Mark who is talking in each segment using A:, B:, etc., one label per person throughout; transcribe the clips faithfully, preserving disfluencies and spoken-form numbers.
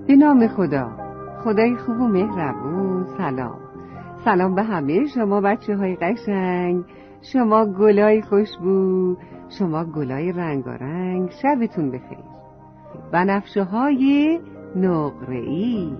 A: به نام خدا، خدای خوب و مهربون. سلام سلام به همه شما بچه های قشنگ، شما گلای خوشبو، شما گلای رنگارنگ. شبتون بخیر. بنفشه های نقره‌ای.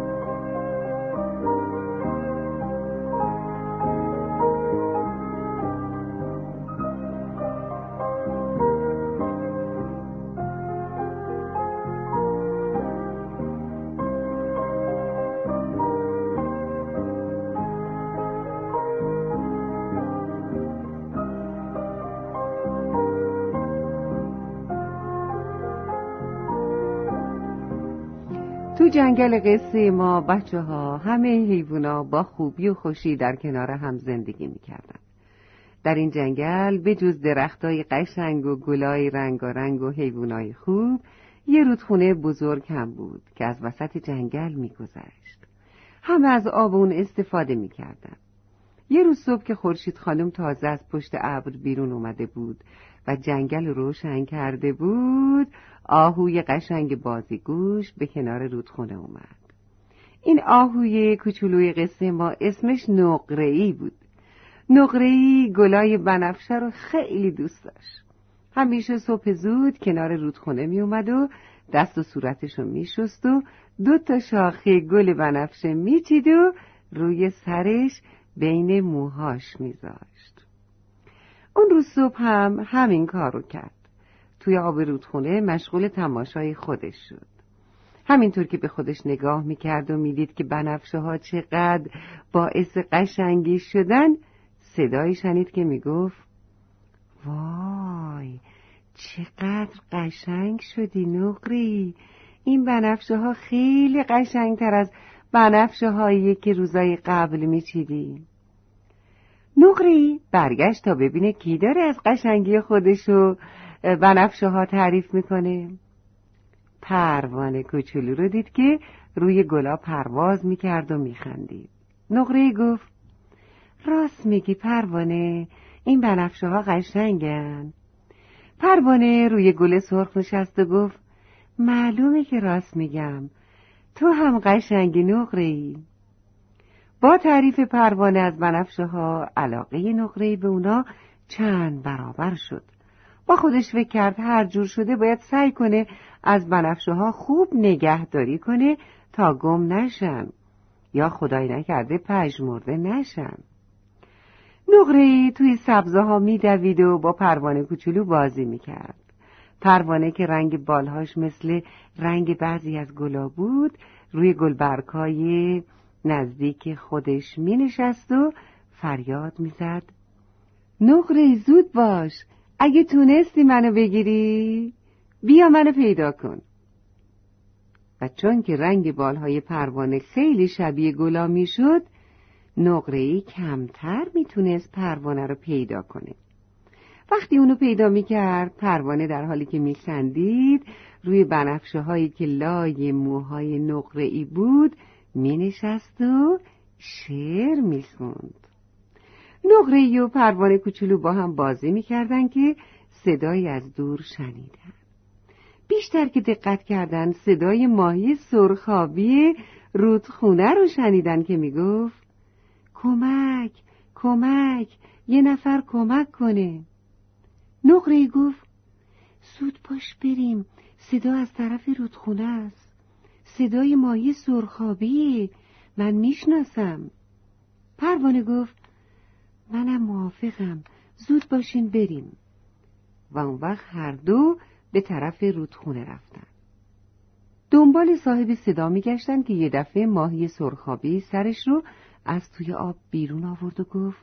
A: تو جنگل قصه ما بچه ها همه حیوونا با خوبی و خوشی در کنار هم زندگی میکردن. در این جنگل به جز درختای قشنگ و گلای رنگارنگ و حیوانای خوب، یه رودخونه بزرگ هم بود که از وسط جنگل میگذشت. همه از آب اون استفاده میکردن. یه روز صبح که خورشید خانم تازه از پشت ابر بیرون اومده بود و جنگل روشن کرده بود، آهوی قشنگ بازیگوش به کنار رودخونه اومد. این آهوی کوچولوی قصه ما اسمش نقره‌ای بود. نقره‌ای گلای بنفشه رو خیلی دوست داشت. همیشه صبح زود کنار رودخونه می اومد و دست و صورتش رو می شست و دو تا شاخه گل بنفشه می چید و روی سرش بین موهاش می زاشت. اون روز صبح هم همین کار رو کرد. توی آب رودخونه مشغول تماشای خودش شد. همینطور که به خودش نگاه میکرد و میدید که بنفشه ها چقدر باعث قشنگی شدن، صدایی شنید که میگفت: وای چقدر قشنگ شدی نقری، این بنفشه ها خیلی قشنگتر از بنفشه هایی که روزای قبل میچیدی. نقری برگشت تا ببینه کی داره از قشنگی خودشو بنفشه ها تعریف میکنه. پروانه کوچولو رو دید که روی گلا پرواز میکرد و میخندید. نقره گفت: راست میگی پروانه، این بنفشه ها قشنگن. پروانه روی گل سرخ نشست و گفت: معلومه که راست میگم، تو هم قشنگی نقره‌ای. با تعریف پروانه از بنفشه ها علاقه نقره‌ای به اونا چند برابر شد. با خودش فکر کرد هر جور شده باید سعی کنه از بنفشه ها خوب نگهداری کنه تا گم نشن یا خدای نکرده پژمرده نشن. نقره‌ای توی سبزه ها میدوید و با پروانه کوچولو بازی میکرد. پروانه که رنگ بالهاش مثل رنگ بعضی از گلا بود، روی گلبرگ‌های نزدیک خودش مینشست و فریاد میزد: نقره‌ای زود باش، اگه تونستی منو بگیری بیا منو پیدا کن. و چون که رنگ بالهای پروانه خیلی شبیه گلا میشد، نقره‌ای کمتر میتونست پروانه رو پیدا کنه. وقتی اونو پیدا میکرد، پروانه در حالی که میخندید روی بنفشه هایی که لای موهای نقره‌ای بود مینشست و شعر میخوند. نقره‌ای و پروانه کوچولو با هم بازی میکردن که صدایی از دور شنیدن. بیشتر که دقت کردن صدای ماهی سرخابی رودخونه رو شنیدن که میگفت: کمک کمک، یه نفر کمک کنه. نقره‌ای گفت: زود باش بریم، صدا از طرف رودخونه است، صدای ماهی سرخابی، من میشناسم. پروانه گفت: منم موافقم، زود باشین بریم. و اون وقت هر دو به طرف رودخونه رفتن. دنبال صاحب صدا میگشتن که یه دفعه ماهی سرخابی سرش رو از توی آب بیرون آورد و گفت: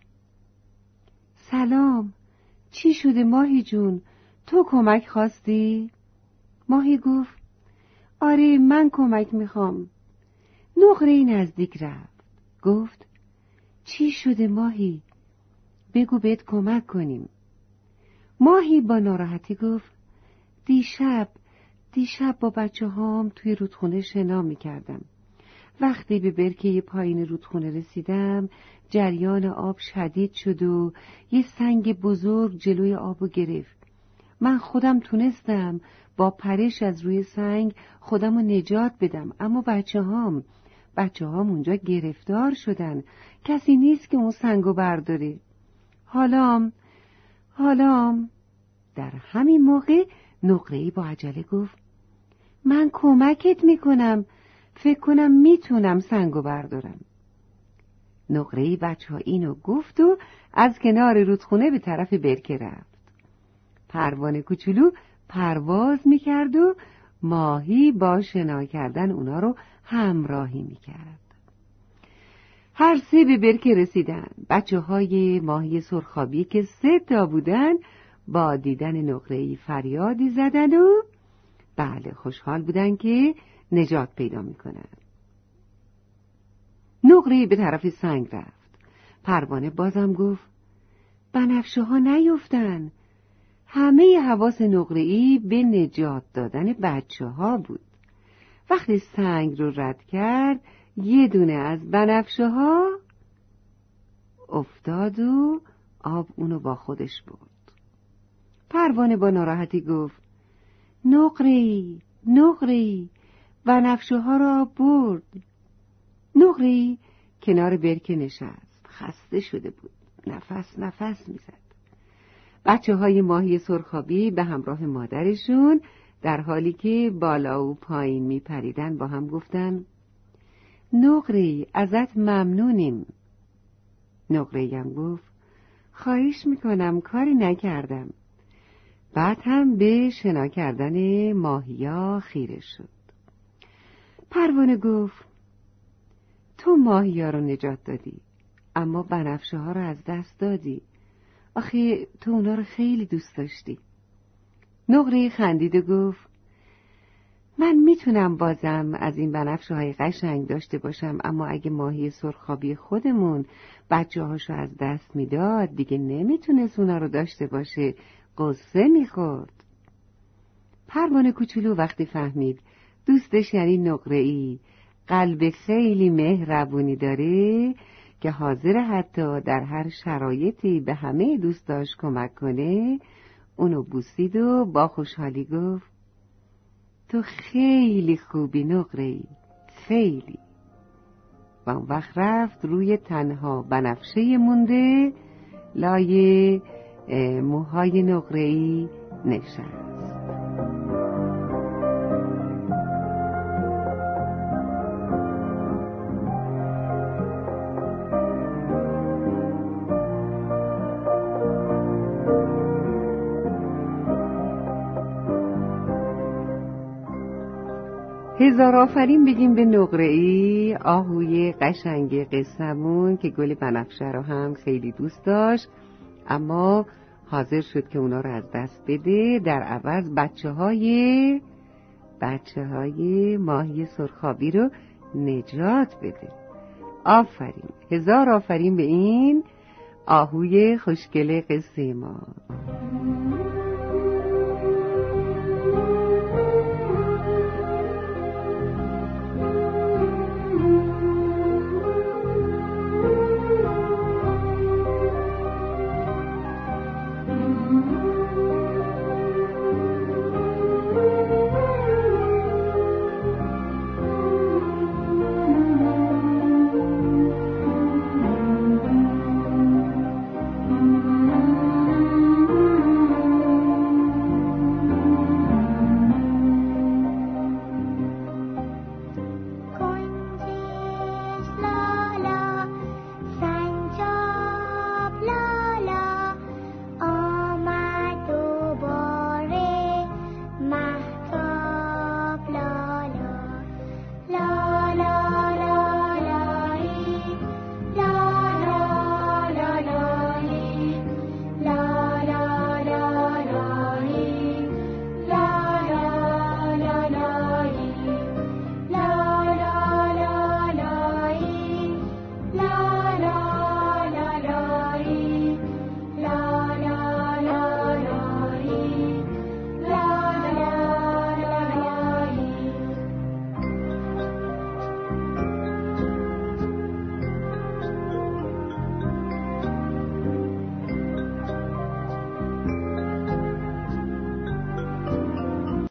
A: سلام، چی شده ماهی جون؟ تو کمک خواستی؟ ماهی گفت: آره من کمک میخوام. نقره‌ای نزدیک رفت، گفت: چی شده ماهی؟ بگو بهت کمک کنیم. ماهی با ناراحتی گفت: دیشب دیشب با بچه هام توی رودخونه شنا میکردم. وقتی به برکه پایین رودخونه رسیدم، جریان آب شدید شد و یه سنگ بزرگ جلوی آبو گرفت. من خودم تونستم با پرش از روی سنگ خودم رو نجات بدم، اما بچه هام بچه هام اونجا گرفتار شدن. کسی نیست که اون سنگو برداره. حالام حالام در همین موقع نقره‌ای با عجله گفت من کمکت میکنم، فکر کنم میتونم سنگو بردارم. نقره‌ای بچه ها اینو گفت و از کنار رودخونه به طرف برکه رفت. پروانه کوچولو پرواز میکرد و ماهی با شنا کردن اونا رو همراهی میکرد. هر سه به برکه رسیدن. بچه های ماهی سرخابی که سه تا بودن با دیدن نقره‌ای فریادی زدن و بله خوشحال بودن که نجات پیدا میکنن. نقره‌ای به طرف سنگ رفت. پروانه بازم گفت بنفشه ها نیفتن. همه حواس نقره‌ای به نجات دادن بچه ها بود. وقتی سنگ رو رد کرد یه دونه از بنفشه ها افتاد و آب اونو با خودش برد. پروانه با ناراحتی گفت نقره‌ای نقره‌ای بنفشه ها را برد. نقره‌ای کنار برکه نشست. خسته شده بود. نفس نفس میزد. بچه های ماهی سرخابی به همراه مادرشون در حالی که بالا و پایین می پریدن با هم گفتن نقره‌ای ازت ممنونیم. نقره‌ای هم گفت خواهش میکنم کاری نکردم. بعد هم به شنا کردن ماهیا خیره شد. پروانه گفت تو ماهیا رو نجات دادی اما بنفشه ها رو از دست دادی. آخه تو اونا رو خیلی دوست داشتی. نقره‌ای خندید و گفت من میتونم بازم از این بنفشه های قشنگ داشته باشم، اما اگه ماهی سرخابی خودمون بچه هاشو از دست میداد دیگه نمیتونست اونا رو داشته باشه. قصه میخورد. پروانه کوچولو وقتی فهمید دوستش یعنی نقره‌ای قلب خیلی مهربونی داره که حاضر حتی در هر شرایطی به همه دوستاش کمک کنه، اونو بوسید و با خوشحالی گفت تو خیلی خوبی نقره‌ای، خیلی. و اون وقت رفت روی تنها بنفشه مونده لای موهای نقره‌ای نشست. هزار آفرین بگیم به نقره‌ای، آهوی قشنگ قصه‌مون که گل بنفشه رو هم خیلی دوست داشت اما حاضر شد که اونا رو از دست بده، در عوض بچه های بچه های ماهی سرخابی رو نجات بده. آفرین، هزار آفرین به این آهوی خوشگل قصه ما.